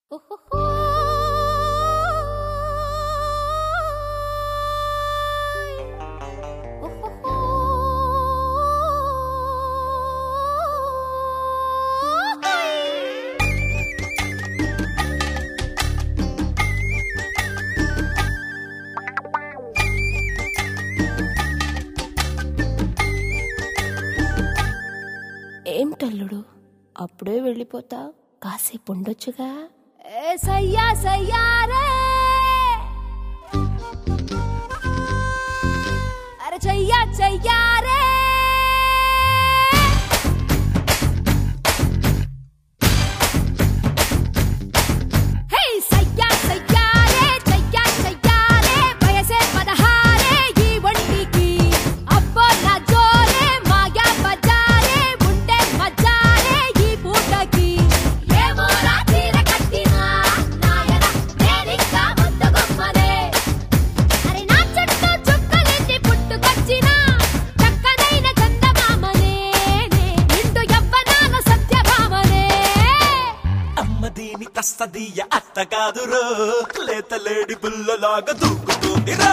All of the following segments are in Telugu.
ఏంటల్లుడు అప్పుడే వెళ్ళిపోతా? కాసేపు ఉండొచ్చుగా. సయ్యా సయ్యారే అరే చెయ్యా చెయ్యారే హే సయ్యా సయ్యారే చెయ్యా చెయ్యారే వయసే 16 ఈ ఒంటికి అబ్బో నా జోరే మాయా బజారే ఉంటే మజారే ఈ పూటకి ఏమో రాత్రిర కట్టినా నాయన నేనింకా ముద్దగొమ్మనే అరే నా చుట్టూ చుక్కలెన్ని పుట్టుకొచ్చినా చక్కనైన చందమామనే నిండు యవ్వనాల సత్యభామనే అమ్మ దీని తస్తదీయ అత్త కాదురో లేత లేడి బుల్లలాగా దూకుతుందిరో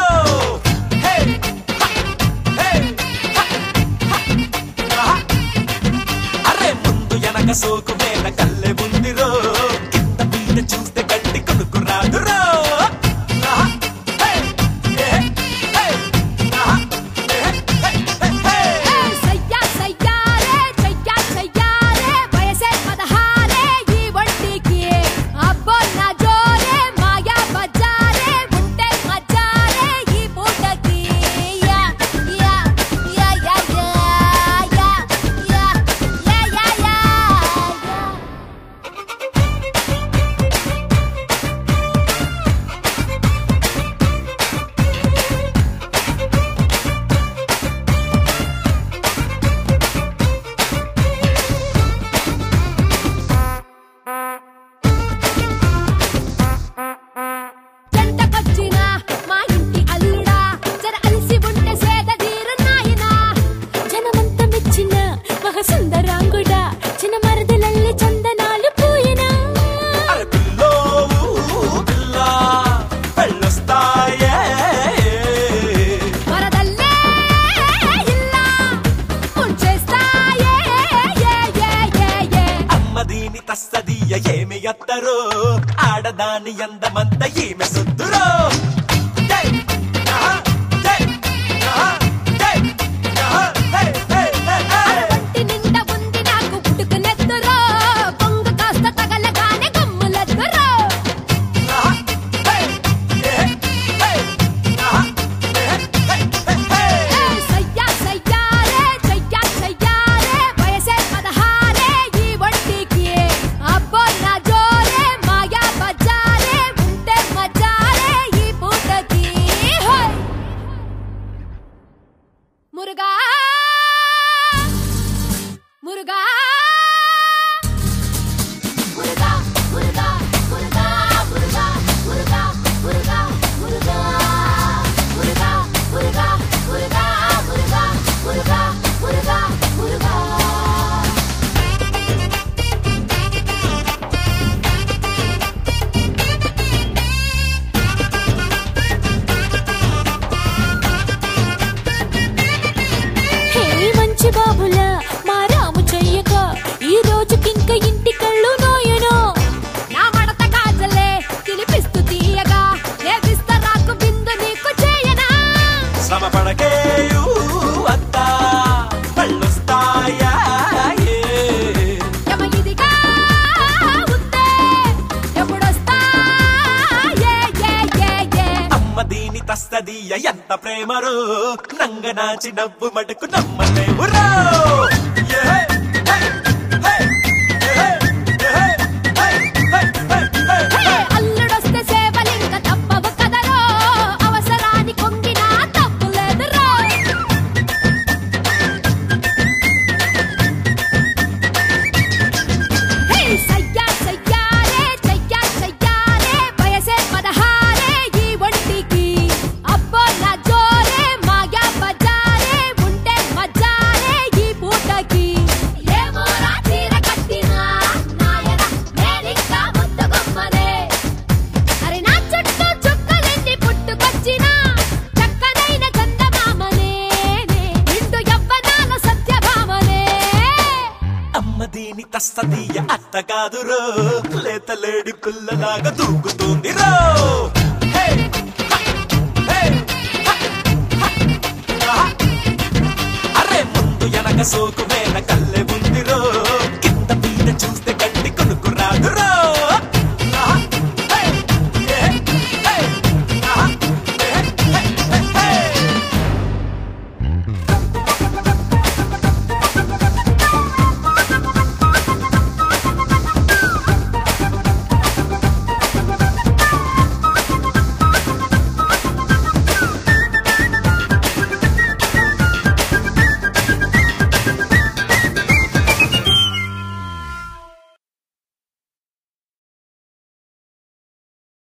అరే ముందు వెనక సోకు మేల కల్లె ఉందిరో కింద మీద చూస్తే గట్టి కొనుక్కు రాదురో సయ్యా సయ్యారే చెయ్యా చెయ్యారే వయసే 16 ఈ ఒంటికి అబ్బో నా జోరే మాయా బజారే ఉంటే మజారే ఈ పూటకి యా యా యా యా యా యా యా యా యా జంటకొచ్చిన మా ఇంటి అల్లుడా జర అలసి ఉంటే సేద తీరునాయనా జనమంత మెచ్చిన మహ సుందరాంగుడా చిన్న మరదలల్లి చందనాలు పూయనా అరే పిల్లో పిల్ల పెళ్ళొస్తాయే వరదల్లే ఇల్లా ముంచేస్తాయే ఏ ఏ ఏ ఏ అమ్మ దీని తస్తదీయ ఏమి ఎత్తరో ఆడదాని అందమంత ఈమె సుద్దురో జై ఆహా జై ఆహా జై ఆహా హే హే హే ఒంటి నిండా ఉంది నాకు పుట్టుకునెత్తురో పొంగు కాస్త తగలగానే గమ్ములెత్తురో ఆహా హే హే హే ఆహా హే హే హే సయ్యా సయ్యారే చెయ్యా చెయ్యారే వయసే 16 ఈ ఒంటికి అబ్బో నా జోరే మాయా బజారే ఉంటే మజారే ఈ పూటకి హోయ్ మురుగా మురుగా మురుగా మురుగా మురుగా మురుగా మురుగా మురుగా మురుగా మురుగా మురుగా మురుగా మురుగా మురుగా మురుగా మురుగా హే మంచి బాబులా మా రాము చెయ్యక ఈ రోజుకింక ఇంటి కళ్ళు నోయను నా మడత కాజలే తినిపిస్తూ తీయగా నేపిస్తా రాకు బిందు నీకు చేయనా శ్రమ పడకేయు అత్త పళ్ళొస్తాయా యమ ఇదిగా ఉందే ఎప్పుడొస్తా ఏ ఏ ఏ ఏ అమ్మ దీని తస్తదీయ ఎంత ప్రేమరో నంగనాచి నవ్వు మటుకు నమ్మలేవురో ఏ హే హే హే హే హే హే హే అల్లుడొస్తే సేవలింక తప్పవు కదరో అవసరాని కొంగినా తప్పులేదురో హే సయ్యా సయ్యారే చెయ్యా చెయ్యారే వయసే 16 ఈ ఒంటికి అబ్బో నా జోరే మాయా బజారే ఉంటే మజారే ఈ పూట కాదు రో లేత లేడి పిల్లలాగా దూకుతుంది రో అరే ముందు వెనక సోకు వేల కల్లె ఉంది